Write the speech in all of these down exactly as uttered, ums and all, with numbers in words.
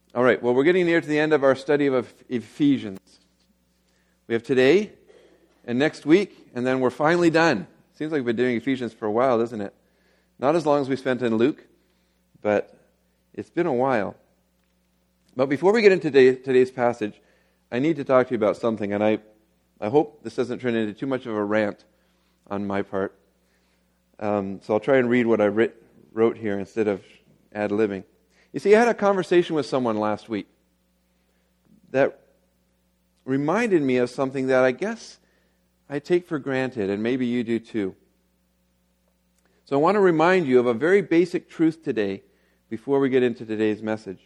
All right, well, we're getting near to the end of our study of Ephesians. We have today and next week, and then we're finally done. Seems like we've been doing Ephesians for a while, doesn't it? Not as long as we spent in Luke, but it's been a while. But before we get into today, today's passage, I need to talk to you about something, and I, I hope this doesn't turn into too much of a rant on my part. Um, so I'll try and read what I writ, wrote here instead of ad-libbing. You see, I had a conversation with someone last week that reminded me of something that I guess I take for granted, and maybe you do too. So I want to remind you of a very basic truth today before we get into today's message.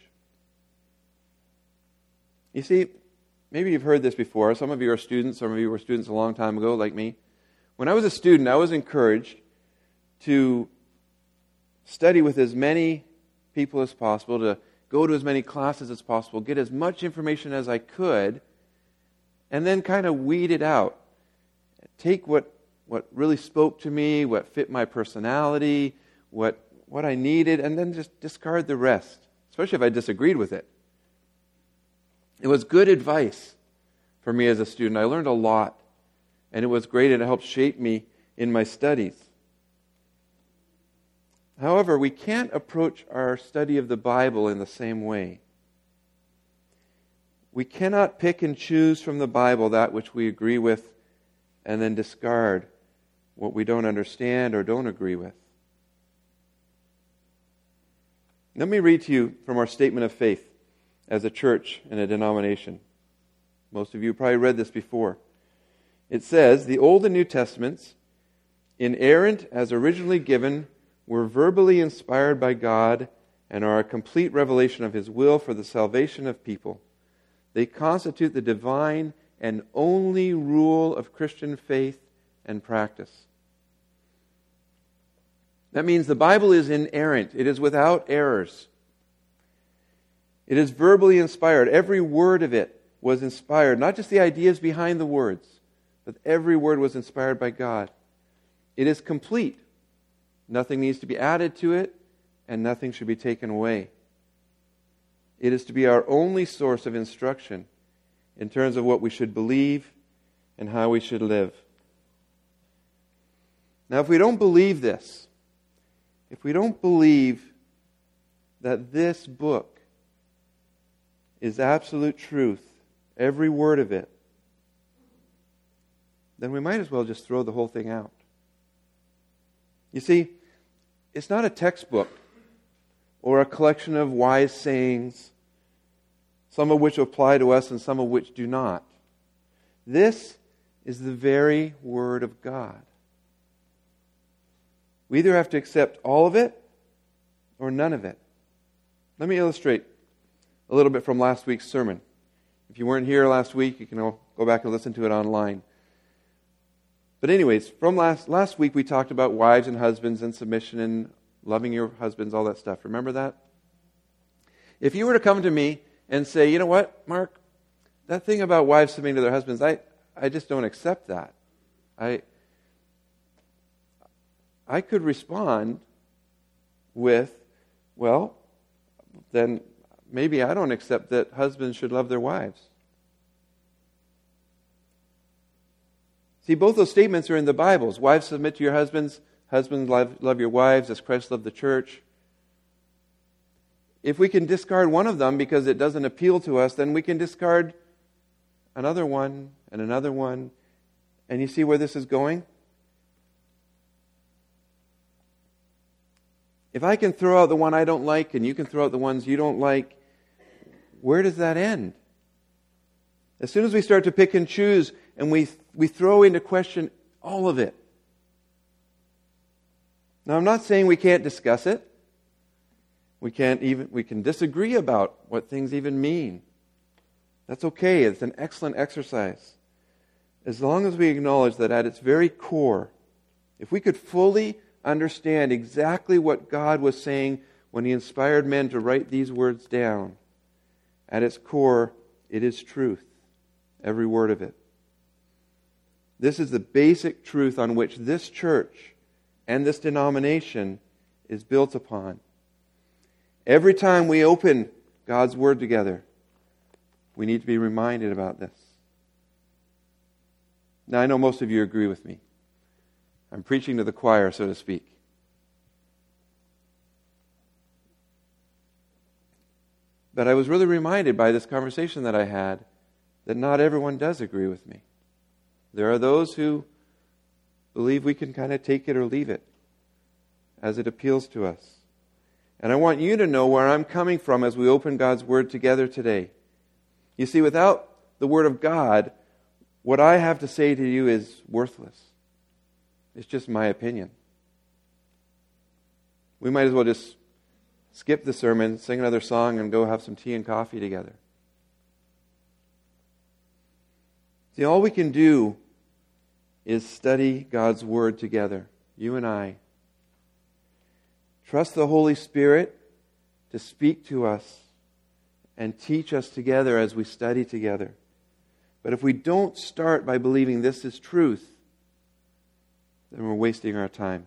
You see, maybe you've heard this before. Some of you are students. Some of you were students a long time ago, like me. When I was a student, I was encouraged to study with as many people as possible, to go to as many classes as possible, get as much information as I could, and then kind of weed it out. Take what, what really spoke to me, what fit my personality, what, what I needed, and then just discard the rest, especially if I disagreed with it. It was good advice for me as a student. I learned a lot, and it was great, and it helped shape me in my studies. However, we can't approach our study of the Bible in the same way. We cannot pick and choose from the Bible that which we agree with and then discard what we don't understand or don't agree with. Let me read to you from our statement of faith as a church and a denomination. Most of you probably read this before. It says, "The Old and New Testaments, inerrant as originally given, were verbally inspired by God and are a complete revelation of His will for the salvation of people. They constitute the divine and only rule of Christian faith and practice." That means the Bible is inerrant. It is without errors. It is verbally inspired. Every word of it was inspired. Not just the ideas behind the words, but every word was inspired by God. It is complete. Nothing needs to be added to it, and nothing should be taken away. It is to be our only source of instruction in terms of what we should believe and how we should live. Now, if we don't believe this, if we don't believe that this book is absolute truth, every word of it, then we might as well just throw the whole thing out. You see, it's not a textbook or a collection of wise sayings, some of which apply to us and some of which do not. This is the very Word of God. We either have to accept all of it or none of it. Let me illustrate a little bit from last week's sermon. If you weren't here last week, you can go back and listen to it online. But anyways, from last last week we talked about wives and husbands and submission and loving your husbands, all that stuff. Remember that? If you were to come to me and say, you know what, Mark, that thing about wives submitting to their husbands, I, I just don't accept that. I I could respond with, well, then maybe I don't accept that husbands should love their wives. See, both those statements are in the Bibles. Wives, submit to your husbands. Husbands, love, love your wives as Christ loved the church. If we can discard one of them because it doesn't appeal to us, then we can discard another one and another one. And you see where this is going? If I can throw out the one I don't like and you can throw out the ones you don't like, where does that end? As soon as we start to pick and choose and we we throw into question all of it. Now, I'm not saying we can't discuss it. We can't even we can disagree about what things even mean. That's okay. It's an excellent exercise. As long as we acknowledge that at its very core, if we could fully understand exactly what God was saying when He inspired men to write these words down, at its core, it is truth. Every word of it. This is the basic truth on which this church and this denomination is built upon. Every time we open God's Word together, we need to be reminded about this. Now, I know most of you agree with me. I'm preaching to the choir, so to speak. But I was really reminded by this conversation that I had that not everyone does agree with me. There are those who believe we can kind of take it or leave it as it appeals to us. And I want you to know where I'm coming from as we open God's Word together today. You see, without the Word of God, what I have to say to you is worthless. It's just my opinion. We might as well just skip the sermon, sing another song, and go have some tea and coffee together. See, all we can do is study God's Word together, you and I. Trust the Holy Spirit to speak to us and teach us together as we study together. But if we don't start by believing this is truth, then we're wasting our time.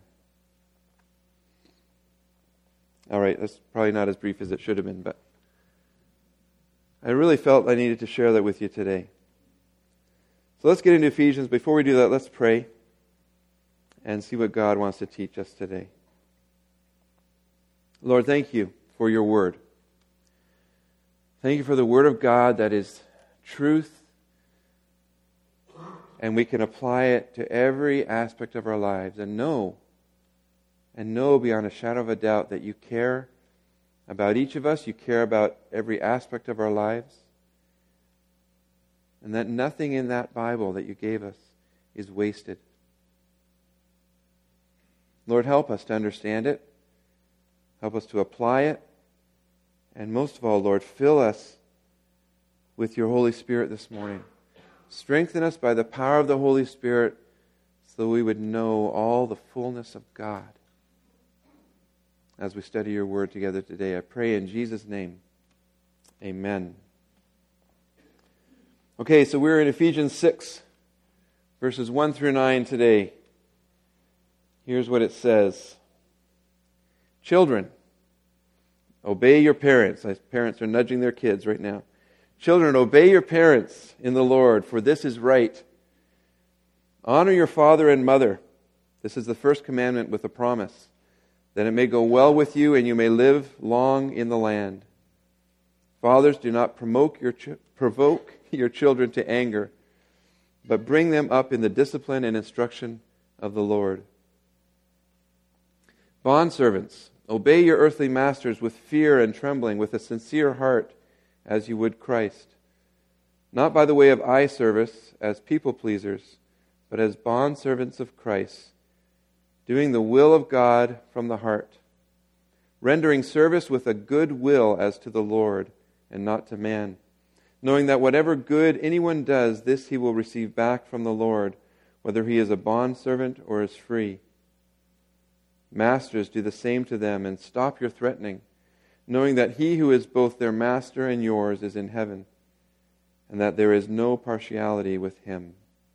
All right, that's probably not as brief as it should have been, but I really felt I needed to share that with you today. So let's get into Ephesians. Before we do that, let's pray and see what God wants to teach us today. Lord, thank you for your Word. Thank you for the Word of God that is truth, and we can apply it to every aspect of our lives and know, and know beyond a shadow of a doubt that you care about each of us, you care about every aspect of our lives, and that nothing in that Bible that you gave us is wasted. Lord, help us to understand it. Help us to apply it. And most of all, Lord, fill us with your Holy Spirit this morning. Strengthen us by the power of the Holy Spirit so we would know all the fullness of God as we study your Word together today. I pray in Jesus' name. Amen. Okay, so we're in Ephesians six, verses one through nine today. Here's what it says. Children, obey your parents. As parents are nudging their kids right now. Children, obey your parents in the Lord, for this is right. Honor your father and mother. This is the first commandment with a promise, that it may go well with you and you may live long in the land. Fathers, do not provoke your, ch- provoke your children to anger, but bring them up in the discipline and instruction of the Lord. Bondservants, obey your earthly masters with fear and trembling, with a sincere heart, as you would Christ, not by the way of eye service as people pleasers, but as bondservants of Christ, doing the will of God from the heart, rendering service with a good will as to the Lord and not to man, knowing that whatever good anyone does, this he will receive back from the Lord, whether he is a bondservant or is free. Masters, do the same to them, and stop your threatening, knowing that he who is both their master and yours is in heaven, and that there is no partiality with him.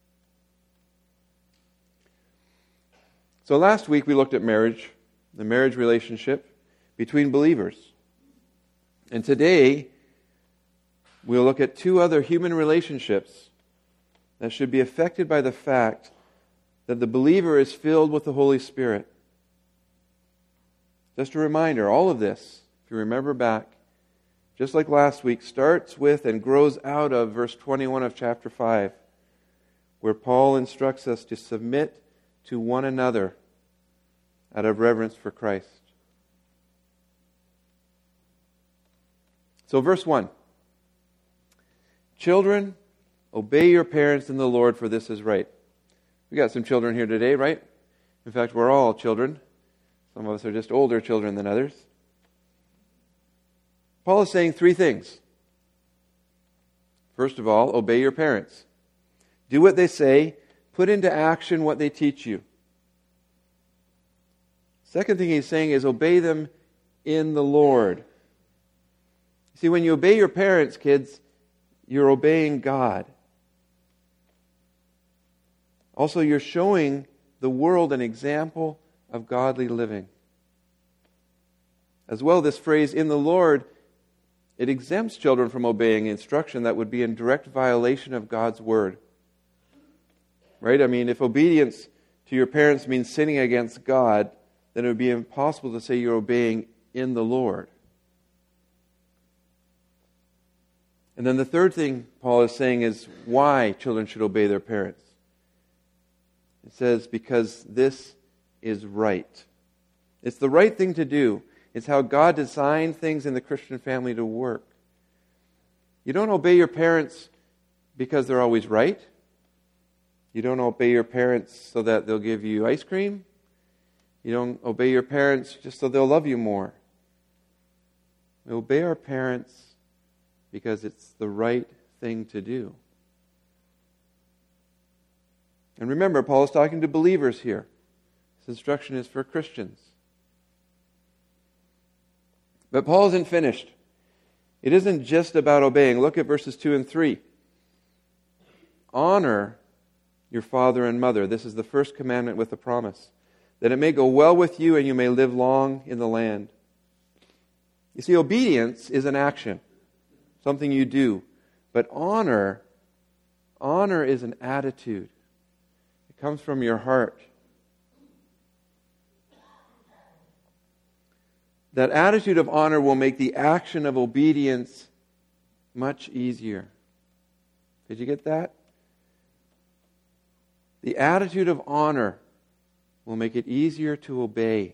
So last week we looked at marriage, the marriage relationship between believers. And today we'll look at two other human relationships that should be affected by the fact that the believer is filled with the Holy Spirit. Just a reminder, all of this, if you remember back, just like last week, starts with and grows out of verse twenty-one of chapter five, where Paul instructs us to submit to one another out of reverence for Christ. So verse one, children, obey your parents in the Lord, for this is right. We got some children here today, right? In fact, we're all children. Some of us are just older children than others. Paul is saying three things. First of all, obey your parents. Do what they say. Put into action what they teach you. Second thing he's saying is obey them in the Lord. See, when you obey your parents, kids, you're obeying God. Also, you're showing the world an example of godly living. As well, this phrase, in the Lord, it exempts children from obeying instruction that would be in direct violation of God's word. Right? I mean, if obedience to your parents means sinning against God, then it would be impossible to say you're obeying in the Lord. And then the third thing Paul is saying is why children should obey their parents. It says, because this is right. It's the right thing to do. It's how God designed things in the Christian family to work. You don't obey your parents because they're always right. You don't obey your parents so that they'll give you ice cream. You don't obey your parents just so they'll love you more. We obey our parents because it's the right thing to do. And remember, Paul is talking to believers here. This instruction is for Christians. But Paul isn't finished. It isn't just about obeying. Look at verses two and three. Honor your father and mother. This is the first commandment with a promise, that it may go well with you and you may live long in the land. You see, obedience is an action, something you do. But honor, honor is an attitude. It comes from your heart. That attitude of honor will make the action of obedience much easier. Did you get that? The attitude of honor will make it easier to obey.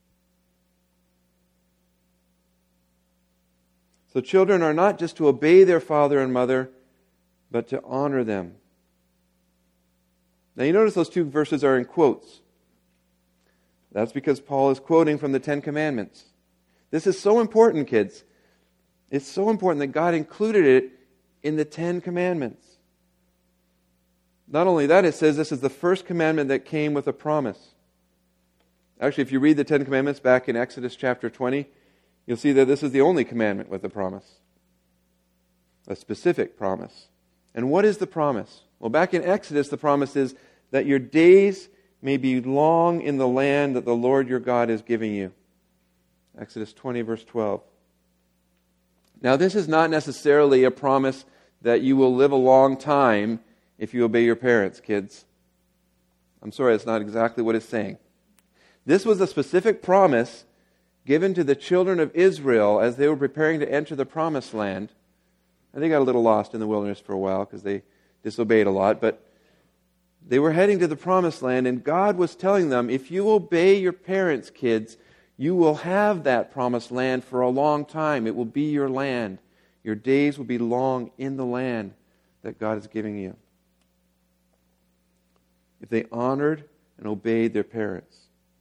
So children are not just to obey their father and mother, but to honor them. Now you notice those two verses are in quotes. That's because Paul is quoting from the Ten Commandments. This is so important, kids. It's so important that God included it in the Ten Commandments. Not only that, it says this is the first commandment that came with a promise. Actually, if you read the Ten Commandments back in Exodus chapter twenty, you'll see that this is the only commandment with a promise. A specific promise. And what is the promise? Well, back in Exodus, the promise is that your days may be long in the land that the Lord your God is giving you. Exodus twenty, verse twelve. Now, this is not necessarily a promise that you will live a long time if you obey your parents, kids. I'm sorry, that's not exactly what it's saying. This was a specific promise given to the children of Israel as they were preparing to enter the promised land. And they got a little lost in the wilderness for a while because they disobeyed a lot, but they were heading to the promised land, and God was telling them, if you obey your parents, kids, you will have that promised land for a long time. It will be your land. Your days will be long in the land that God is giving you. If they honored and obeyed their parents.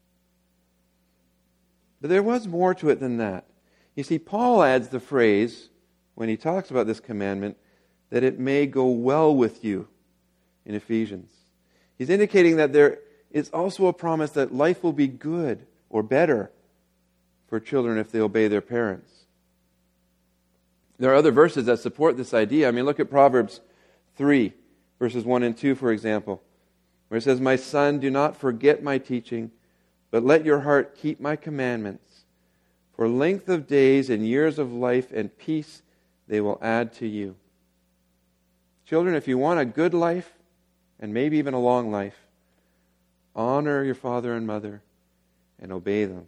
But there was more to it than that. You see, Paul adds the phrase, when he talks about this commandment, that it may go well with you in Ephesians. He's indicating that there is also a promise that life will be good or better for children if they obey their parents. There are other verses that support this idea. I mean, look at Proverbs three, verses one and two, for example, where it says, my son, do not forget my teaching, but let your heart keep my commandments. For length of days and years of life and peace they will add to you. Children, if you want a good life, and maybe even a long life, honor your father and mother and obey them.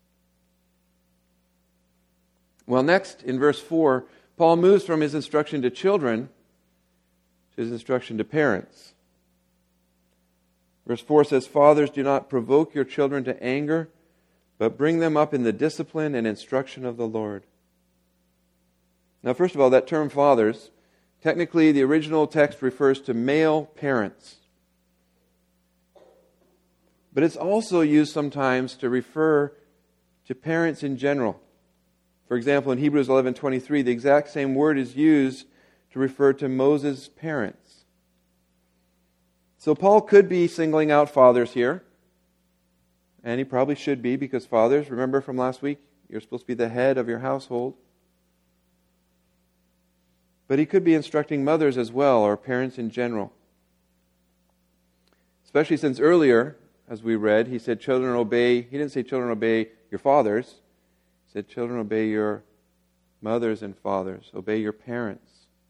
Well, next, in verse four, Paul moves from his instruction to children to his instruction to parents. Verse four says, fathers, do not provoke your children to anger, but bring them up in the discipline and instruction of the Lord. Now, first of all, that term fathers, technically the original text refers to male parents. But it's also used sometimes to refer to parents in general. For example, in Hebrews eleven twenty-three, the exact same word is used to refer to Moses' parents. So Paul could be singling out fathers here. And he probably should be, because fathers, remember from last week, you're supposed to be the head of your household. But he could be instructing mothers as well, or parents in general. Especially since earlier, as we read, he said children obey, he didn't say children obey your fathers. He said children obey your Mothers and fathers, obey your parents.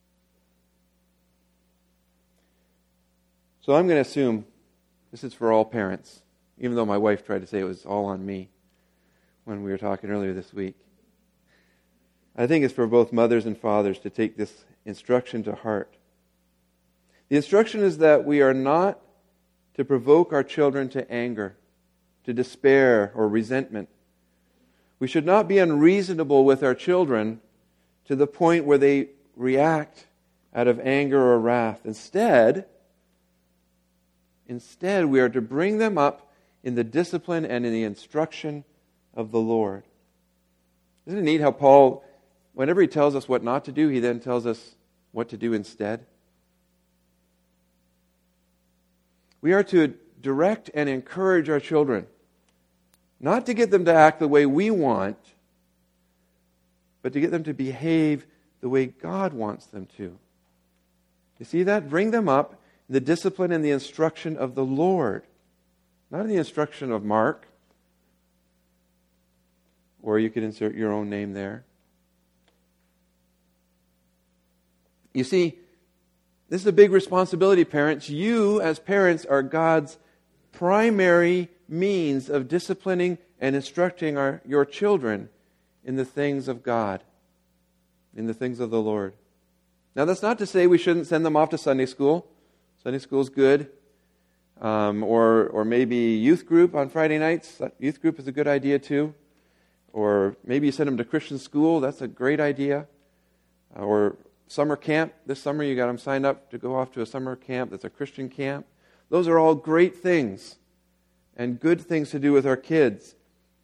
So I'm going to assume this is for all parents, even though my wife tried to say it was all on me when we were talking earlier this week. I think it's for both mothers and fathers to take this instruction to heart. The instruction is that we are not to provoke our children to anger, to despair or resentment. We should not be unreasonable with our children to the point where they react out of anger or wrath. Instead, instead we are to bring them up in the discipline and in the instruction of the Lord. Isn't it neat how Paul, whenever he tells us what not to do, he then tells us what to do instead? We are to direct and encourage our children, not to get them to act the way we want, but to get them to behave the way God wants them to. You see that? Bring them up in the discipline and the instruction of the Lord, not in the instruction of Mark, or you could insert your own name there. You see, this is a big responsibility, parents. You, as parents, are God's primary means of disciplining and instructing our, your children in the things of God, in the things of the Lord. Now, that's not to say we shouldn't send them off to Sunday school. Sunday school is good. Um, or, or maybe youth group on Friday nights. Youth group is a good idea too. Or maybe you send them to Christian school. That's a great idea. Or summer camp. This summer you got them signed up to go off to a summer camp that's a Christian camp. Those are all great things and good things to do with our kids.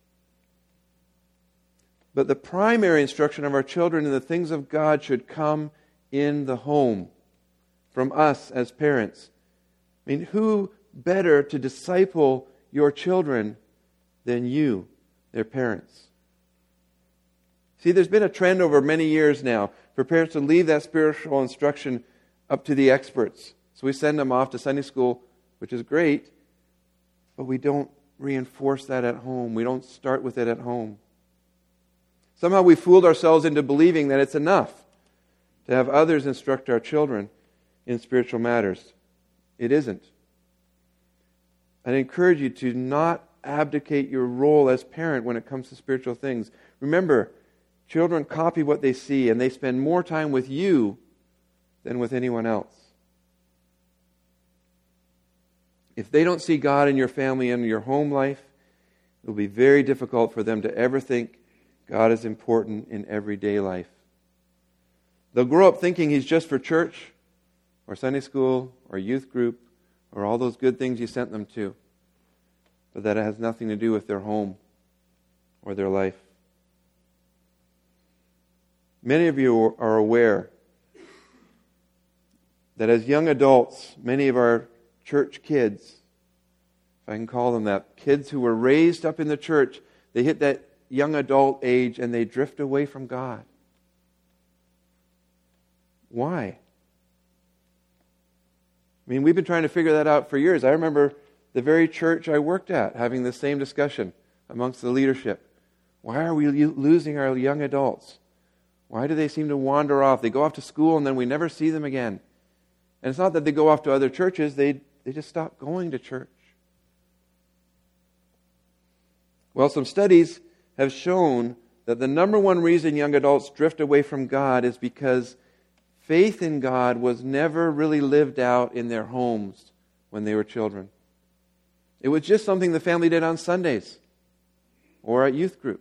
But the primary instruction of our children in the things of God should come in the home, from us as parents. I mean, who better to disciple your children than you, their parents? See, there's been a trend over many years now for parents to leave that spiritual instruction up to the experts. So we send them off to Sunday school, which is great, but we don't reinforce that at home. We don't start with it at home. Somehow we fooled ourselves into believing that it's enough to have others instruct our children in spiritual matters. It isn't. I'd encourage you to not abdicate your role as parent when it comes to spiritual things. Remember, children copy what they see, and they spend more time with you than with anyone else. If they don't see God in your family and your home life, it will be very difficult for them to ever think God is important in everyday life. They'll grow up thinking He's just for church, or Sunday school, or youth group, or all those good things you sent them to, but that it has nothing to do with their home or their life. Many of you are aware that as young adults, many of our church kids, if I can call them that, kids who were raised up in the church, they hit that young adult age and they drift away from God. Why? I mean, we've been trying to figure that out for years. I remember the very church I worked at having the same discussion amongst the leadership. Why are we losing our young adults? Why do they seem to wander off? They go off to school and then we never see them again. And it's not that they go off to other churches. They, they just stop going to church. Well, some studies have shown that the number one reason young adults drift away from God is because faith in God was never really lived out in their homes when they were children. It was just something the family did on Sundays or at youth group.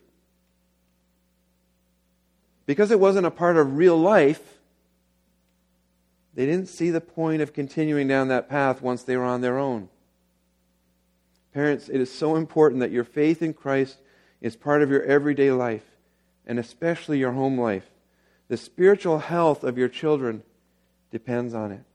Because it wasn't a part of real life, they didn't see the point of continuing down that path once they were on their own. Parents, it is so important that your faith in Christ is part of your everyday life, and especially your home life. The spiritual health of your children depends on it.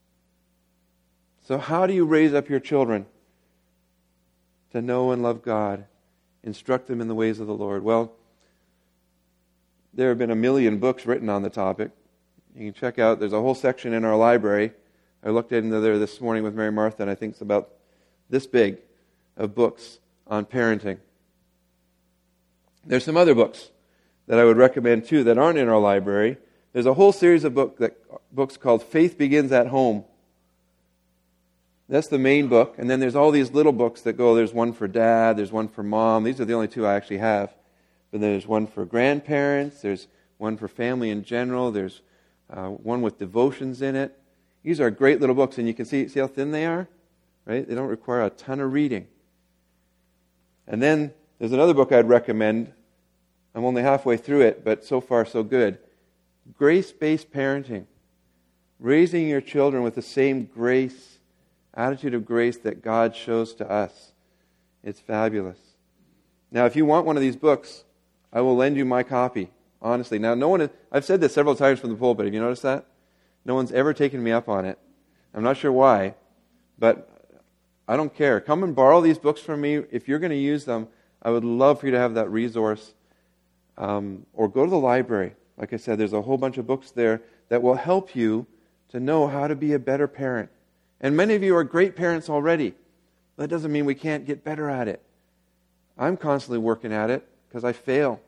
So how do you raise up your children to know and love God? Instruct them in the ways of the Lord. Well, there have been a million books written on the topic. You can check out, there's a whole section in our library. I looked into there this morning with Mary Martha, and I think it's about this big of books on parenting. There's some other books that I would recommend too that aren't in our library. There's a whole series of book that, books called Faith Begins at Home. That's the main book. And then there's all these little books that go, there's one for dad, there's one for mom. These are the only two I actually have. But there's one for grandparents, there's one for family in general, there's uh, one with devotions in it. These are great little books, and you can see, see how thin they are? Right? They don't require a ton of reading. And then there's another book I'd recommend. I'm only halfway through it, but so far so good. Grace-based parenting. Raising your children with the same grace, attitude of grace that God shows to us. It's fabulous. Now, if you want one of these books, I will lend you my copy, honestly. Now, no one, has, I've said this several times from the pulpit. Have you noticed that? No one's ever taken me up on it. I'm not sure why, but I don't care. Come and borrow these books from me. If you're going to use them, I would love for you to have that resource. Um, or go to the library. Like I said, there's a whole bunch of books there that will help you to know how to be a better parent. And many of you are great parents already. That doesn't mean we can't get better at it. I'm constantly working at it because I fail.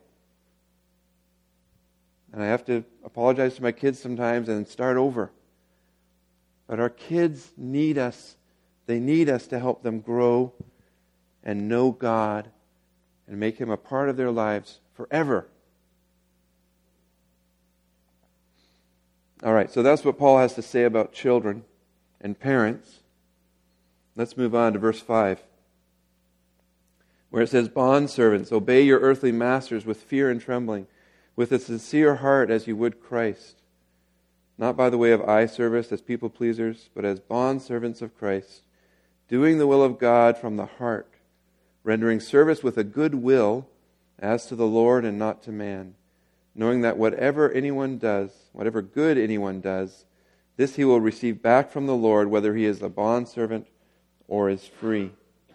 And I have to apologize to my kids sometimes and start over. But our kids need us. They need us to help them grow and know God and make Him a part of their lives forever. All right, so that's what Paul has to say about children and parents. Let's move on to verse five, where it says, "Bondservants, obey your earthly masters with fear and trembling, with a sincere heart as you would Christ, not by the way of eye service as people pleasers, but as bondservants of Christ, doing the will of God from the heart, rendering service with a good will as to the Lord and not to man, knowing that whatever anyone does, whatever good anyone does, this he will receive back from the Lord, whether he is a bondservant or is free."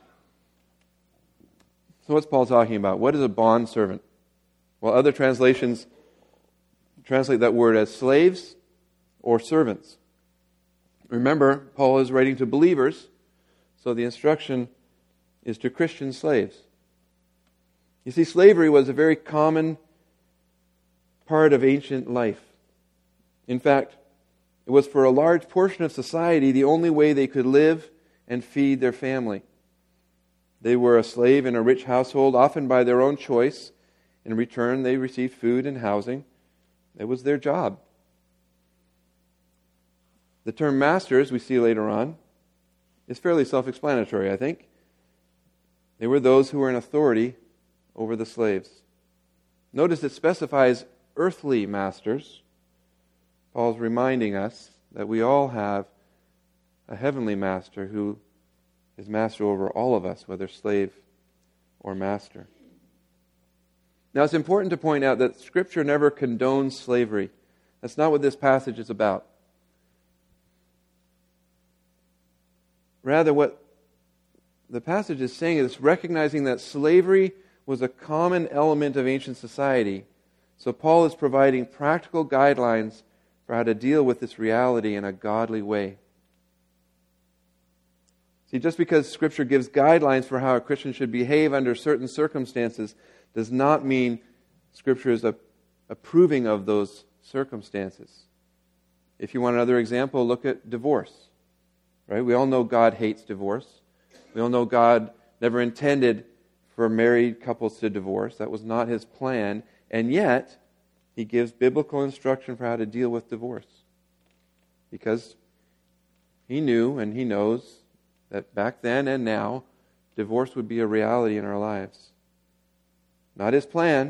So what's Paul talking about? What is a bondservant? Well, other translations translate that word as slaves or servants. Remember, Paul is writing to believers, so the instruction is to Christian slaves. You see, slavery was a very common part of ancient life. In fact, it was for a large portion of society the only way they could live and feed their family. They were a slave in a rich household, often by their own choice. In return, they received food and housing. It was their job. The term masters, we see later on, is fairly self-explanatory, I think. They were those who were in authority over the slaves. Notice it specifies earthly masters. Paul's reminding us that we all have a heavenly master who is master over all of us, whether slave or master. Now, it's important to point out that Scripture never condones slavery. That's not what this passage is about. Rather, what the passage is saying is recognizing that slavery was a common element of ancient society. So Paul is providing practical guidelines for how to deal with this reality in a godly way. See, just because Scripture gives guidelines for how a Christian should behave under certain circumstances does not mean Scripture is approving of those circumstances. If you want another example, look at divorce. Right? We all know God hates divorce. We all know God never intended for married couples to divorce. That was not His plan. And yet, He gives biblical instruction for how to deal with divorce. Because He knew and He knows that back then and now, divorce would be a reality in our lives. Not His plan.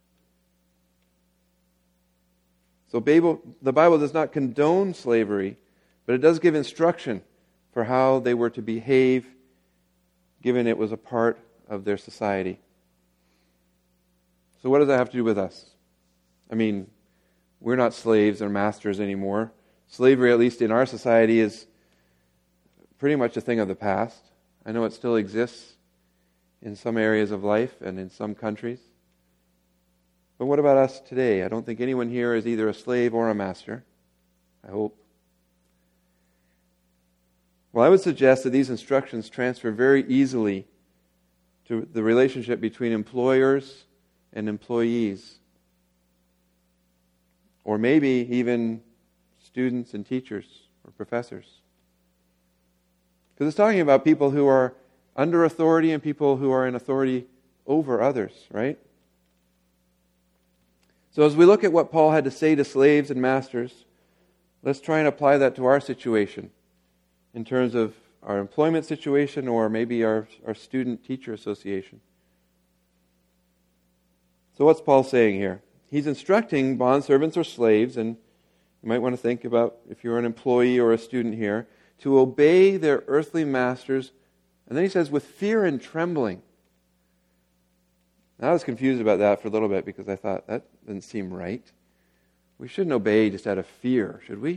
So the Bible does not condone slavery, but it does give instruction for how they were to behave, given it was a part of their society. So what does that have to do with us? I mean, we're not slaves or masters anymore. Slavery, at least in our society, is pretty much a thing of the past. I know it still exists in some areas of life and in some countries. But what about us today? I don't think anyone here is either a slave or a master. I hope. Well, I would suggest that these instructions transfer very easily to the relationship between employers and employees. or maybe even students and teachers or professors. Because it's talking about people who are under authority and people who are in authority over others, right? So as we look at what Paul had to say to slaves and masters, let's try and apply that to our situation in terms of our employment situation or maybe our, our student-teacher association. So what's Paul saying here? He's instructing bondservants or slaves, and you might want to think about if you're an employee or a student here, to obey their earthly masters. And then he says, with fear and trembling. Now, I was confused about that for a little bit because I thought, that doesn't seem right. We shouldn't obey just out of fear, should we?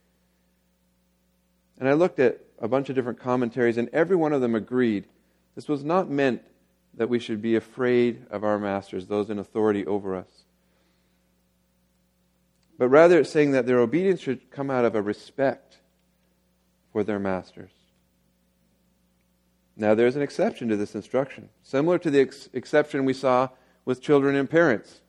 And I looked at a bunch of different commentaries, and every one of them agreed this was not meant that we should be afraid of our masters, those in authority over us. But rather it's saying that their obedience should come out of a respect for their masters. Now there's an exception to this instruction, similar to the ex- exception we saw with children and parents.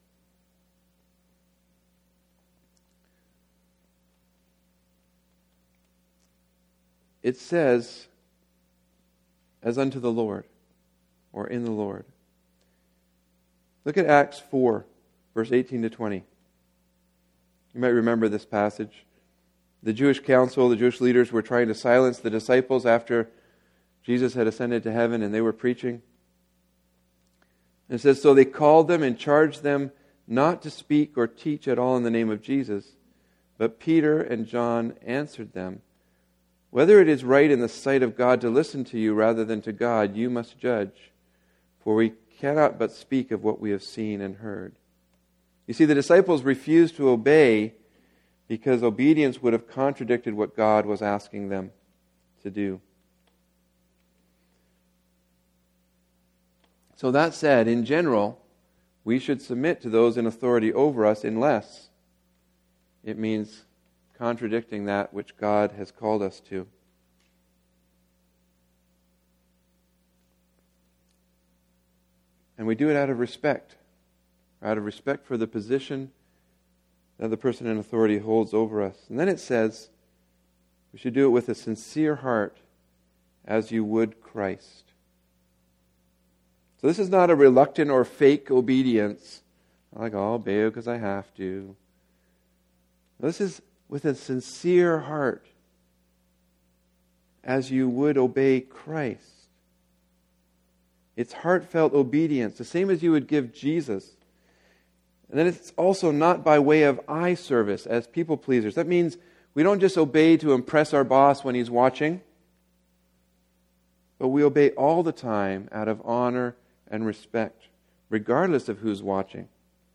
It says, as unto the Lord, or in the Lord. Look at Acts four, verse eighteen to twenty. You might remember this passage. The Jewish council, the Jewish leaders were trying to silence the disciples after Jesus had ascended to heaven and they were preaching. And it says, so they called them and charged them not to speak or teach at all in the name of Jesus. But Peter and John answered them, whether it is right in the sight of God to listen to you rather than to God, you must judge. For we cannot but speak of what we have seen and heard. You see, the disciples refused to obey because obedience would have contradicted what God was asking them to do. So that said, in general, we should submit to those in authority over us unless it means contradicting that which God has called us to. And we do it out of respect, out of respect for the position that the person in authority holds over us. And then it says, we should do it with a sincere heart, as you would Christ. So this is not a reluctant or fake obedience, like, oh, I'll obey because I have to. This is with a sincere heart, as you would obey Christ. It's heartfelt obedience, the same as you would give Jesus. And then it's also not by way of eye service as people pleasers. That means we don't just obey to impress our boss when he's watching, but we obey all the time out of honor and respect, regardless of who's watching.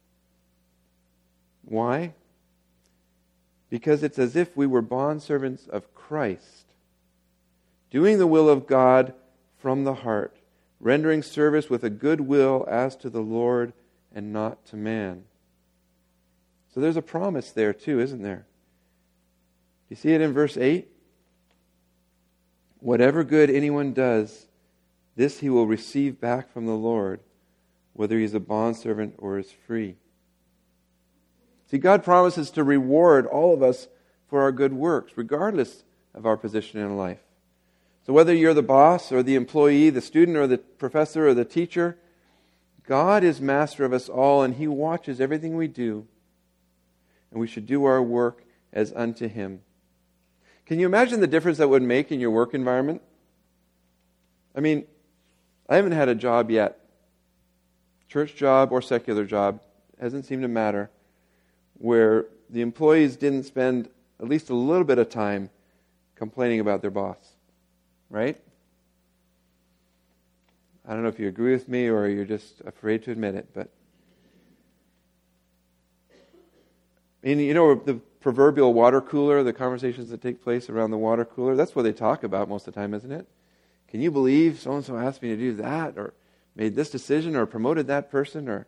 Why? Because it's as if we were bondservants of Christ, doing the will of God from the heart, rendering service with a good will as to the Lord and not to man. So there's a promise there too, isn't there? You see it in verse eight? Whatever good anyone does, this he will receive back from the Lord, whether he is a bondservant or is free. See, God promises to reward all of us for our good works, regardless of our position in life. So whether you're the boss or the employee, the student or the professor or the teacher, God is master of us all, and He watches everything we do, and we should do our work as unto Him. Can you imagine the difference that would make in your work environment? I mean, I haven't had a job yet, church job or secular job, hasn't seemed to matter, where the employees didn't spend at least a little bit of time complaining about their boss. Right? I don't know if you agree with me or you're just afraid to admit it, but I mean, you know, the proverbial water cooler, the conversations that take place around the water cooler, that's what they talk about most of the time, isn't it? Can you believe so-and-so asked me to do that, or made this decision, or promoted that person, or...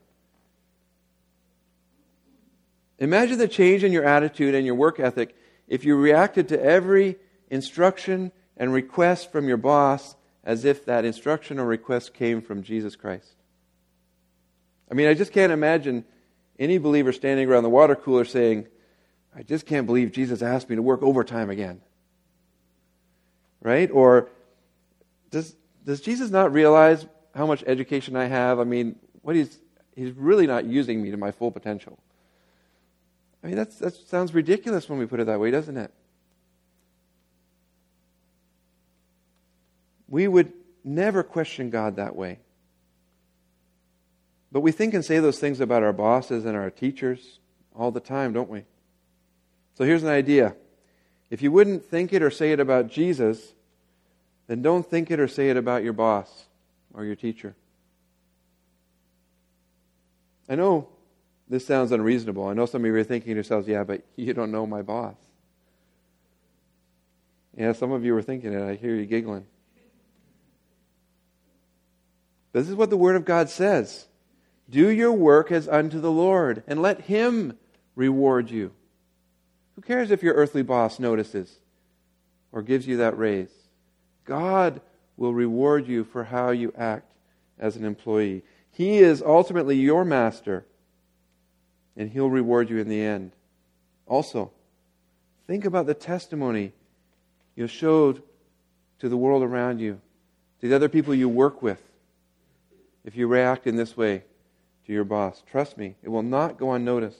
Imagine the change in your attitude and your work ethic if you reacted to every instruction and request from your boss as if that instruction or request came from Jesus Christ. I mean, I just can't imagine any believer standing around the water cooler saying, I just can't believe Jesus asked me to work overtime again. Right? Or does does Jesus not realize how much education I have? I mean, what he's he's really not using me to my full potential. I mean, that's that sounds ridiculous when we put it that way, doesn't it? We would never question God that way. But we think and say those things about our bosses and our teachers all the time, don't we? So here's an idea. If you wouldn't think it or say it about Jesus, then don't think it or say it about your boss or your teacher. I know this sounds unreasonable. I know some of you are thinking to yourselves, yeah, but you don't know my boss. Yeah, some of you were thinking it. I hear you giggling. This is what the Word of God says. Do your work as unto the Lord, and let Him reward you. Who cares if your earthly boss notices or gives you that raise? God will reward you for how you act as an employee. He is ultimately your master, and He'll reward you in the end. Also, think about the testimony you showed to the world around you, to the other people you work with, if you react in this way to your boss. Trust me, it will not go unnoticed.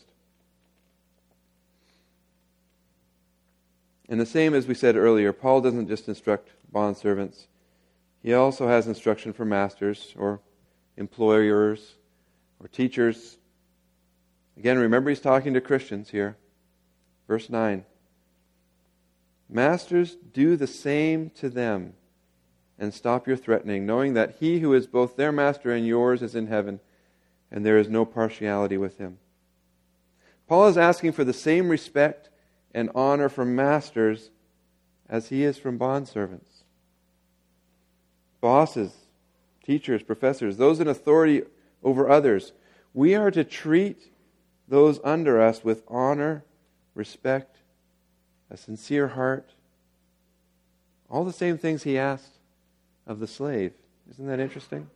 And the same as we said earlier, Paul doesn't just instruct bondservants. He also has instruction for masters or employers or teachers. Again, remember he's talking to Christians here. Verse nine. Masters, do the same to them and stop your threatening, knowing that He who is both their master and yours is in heaven, and there is no partiality with Him. Paul is asking for the same respect and honor from masters as he is from bondservants. Bosses, teachers, professors, those in authority over others, we are to treat those under us with honor, respect, a sincere heart. All the same things he asked of the slave. Isn't that interesting?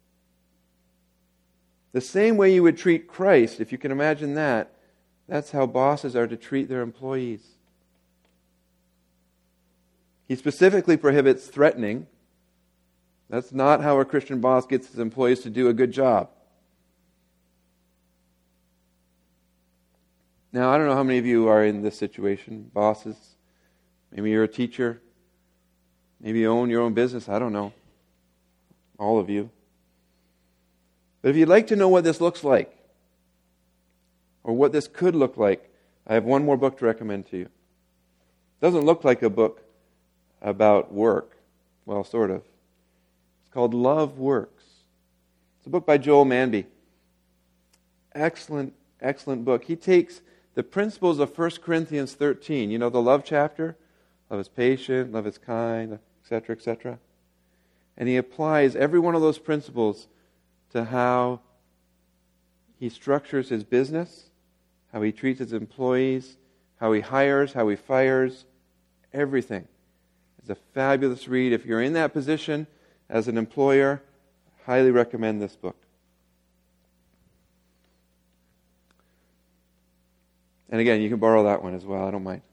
The same way you would treat Christ, if you can imagine that, that's how bosses are to treat their employees. He specifically prohibits threatening. That's not how a Christian boss gets his employees to do a good job. Now, I don't know how many of you are in this situation, bosses. Maybe you're a teacher. Maybe you own your own business. I don't know. All of you. But if you'd like to know what this looks like, or what this could look like, I have one more book to recommend to you. It doesn't look like a book about work. Well, sort of. It's called Love Works. It's a book by Joel Manby. Excellent, excellent book. He takes the principles of First Corinthians thirteen, you know, the love chapter. Love is patient, love is kind, et cetera, et cetera. And he applies every one of those principles to how he structures his business, how he treats his employees, how he hires, how he fires, everything. It's a fabulous read. If you're in that position as an employer, I highly recommend this book. And again, you can borrow that one as well. I don't mind.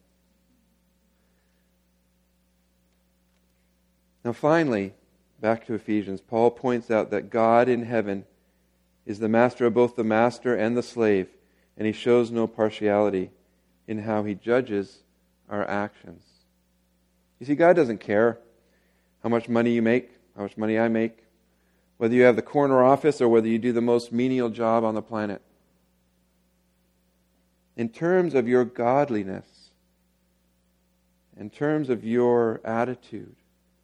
Now finally, back to Ephesians, Paul points out that God in heaven is the master of both the master and the slave, and He shows no partiality in how He judges our actions. You see, God doesn't care how much money you make, how much money I make, whether you have the corner office or whether you do the most menial job on the planet. In terms of your godliness, in terms of your attitude,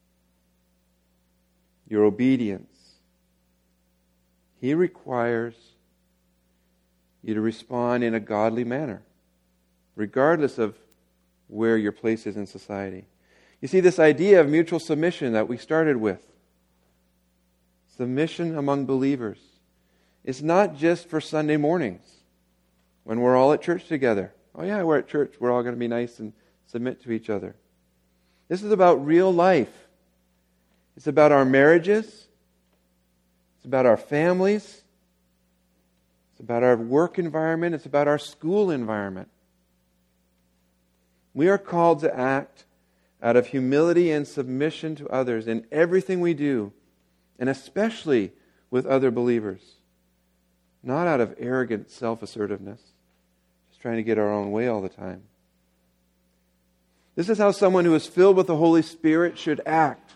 your obedience, He requires you to respond in a godly manner, regardless of where your place is in society. You see, this idea of mutual submission that we started with, submission among believers, is not just for Sunday mornings when we're all at church together. Oh yeah, we're at church. We're all going to be nice and submit to each other. This is about real life. It's about our marriages. It's about our families. It's about our work environment. It's about our school environment. We are called to act out of humility and submission to others in everything we do, and especially with other believers. Not out of arrogant self-assertiveness, just trying to get our own way all the time. This is how someone who is filled with the Holy Spirit should act.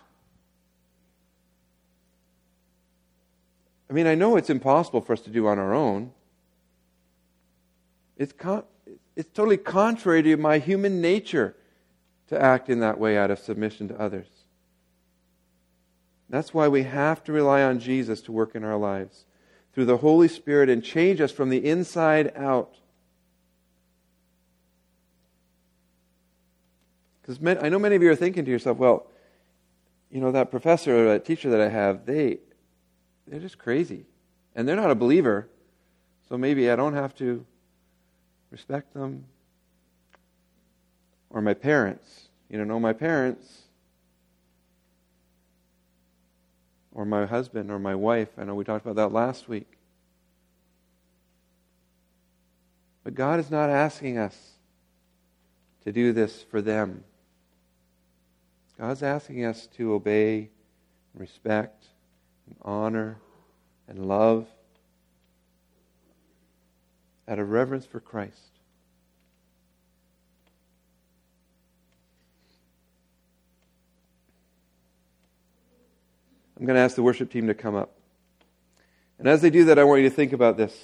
I mean, I know it's impossible for us to do on our own. It's con- it's totally contrary to my human nature to act in that way out of submission to others. That's why we have to rely on Jesus to work in our lives through the Holy Spirit and change us from the inside out. Because I know many of you are thinking to yourself, well, you know, that professor or that teacher that I have, they, they're just crazy. And they're not a believer, so maybe I don't have to respect them. Or my parents. You know, know my parents. Or my husband or my wife. I know we talked about that last week. But God is not asking us to do this for them. God's asking us to obey, respect, and honor, and love out of reverence for Christ. I'm going to ask the worship team to come up. And as they do that, I want you to think about this.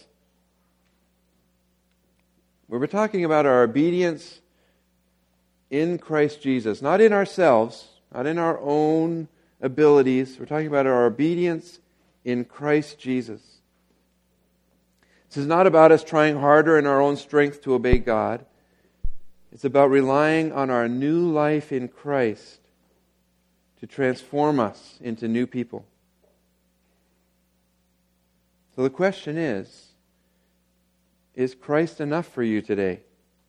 We're talking about our obedience in Christ Jesus, not in ourselves, not in our own abilities. We're talking about our obedience in Christ Jesus. This is not about us trying harder in our own strength to obey God. It's about relying on our new life in Christ to transform us into new people. So the question is, is Christ enough for you today?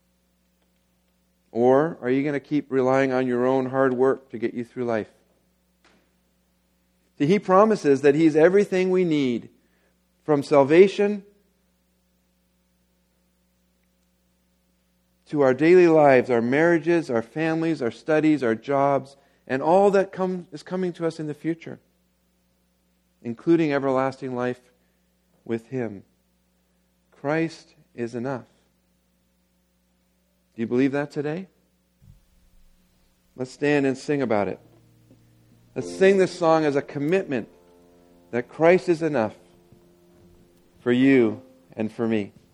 Or are you going to keep relying on your own hard work to get you through life? See, He promises that He's everything we need, from salvation to our daily lives, our marriages, our families, our studies, our jobs, and all that come, is coming to us in the future, including everlasting life with Him. Christ is enough. Do you believe that today? Let's stand and sing about it. Let's sing this song as a commitment that Christ is enough for you and for me.